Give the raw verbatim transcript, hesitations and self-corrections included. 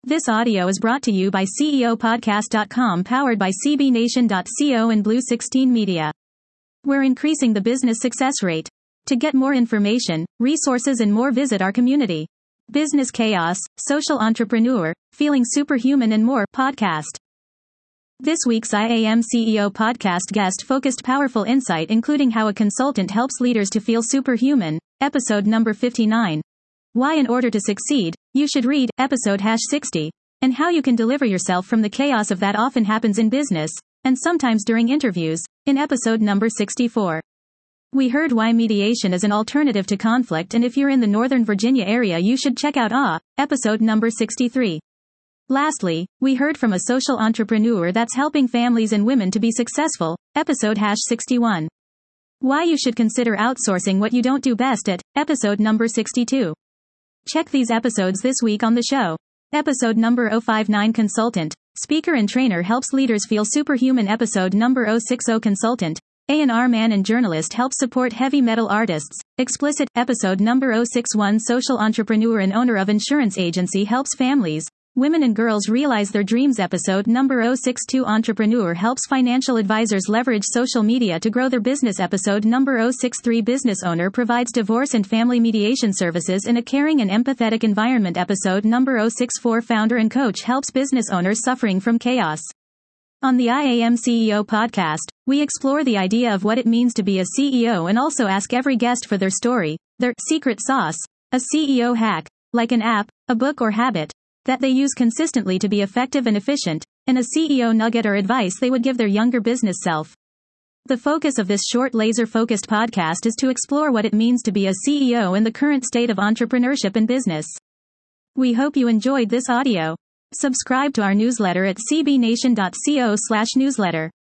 This audio is brought to you by C E O podcast dot com, powered by C B Nation dot co and Blue sixteen Media. We're increasing the business success rate. To get more information, resources and more, visit our community. Business Chaos, Social Entrepreneur, Feeling Superhuman and More podcast. This week's I A M C E O podcast guest focused powerful insight, including how a consultant helps leaders to feel superhuman, episode number fifty-nine. Why, in order to succeed, you should read episode hash sixty, and how you can deliver yourself from the chaos of that often happens in business, and sometimes during interviews, in episode number sixty-four. We heard why mediation is an alternative to conflict, and if you're in the Northern Virginia area you should check out Ah, episode number sixty-three. Lastly, we heard from a social entrepreneur that's helping families and women to be successful, episode hash sixty-one. Why you should consider outsourcing what you don't do best at, episode number sixty-two. Check these episodes this week on the show. Episode number zero five nine Consultant, Speaker and Trainer helps leaders feel superhuman. Episode number zero six zero Consultant, A and R Man and Journalist helps support heavy metal artists. Explicit, episode number zero six one Social Entrepreneur and Owner of Insurance Agency helps families, women and girls realize their dreams. Episode number zero six two Entrepreneur helps financial advisors leverage social media to grow their business. Episode number zero six three Business Owner provides divorce and family mediation services in a caring and empathetic environment. Episode number zero six four Founder and Coach helps business owners suffering from chaos. On the I A M C E O podcast, we explore the idea of what it means to be a C E O and also ask every guest for their story, their secret sauce, a C E O hack, like an app, a book or habit, that they use consistently to be effective and efficient, and a C E O nugget or advice they would give their younger business self. The focus of this short laser-focused podcast is to explore what it means to be a C E O in the current state of entrepreneurship and business. We hope you enjoyed this audio. Subscribe to our newsletter at C B Nation dot co slash newsletter.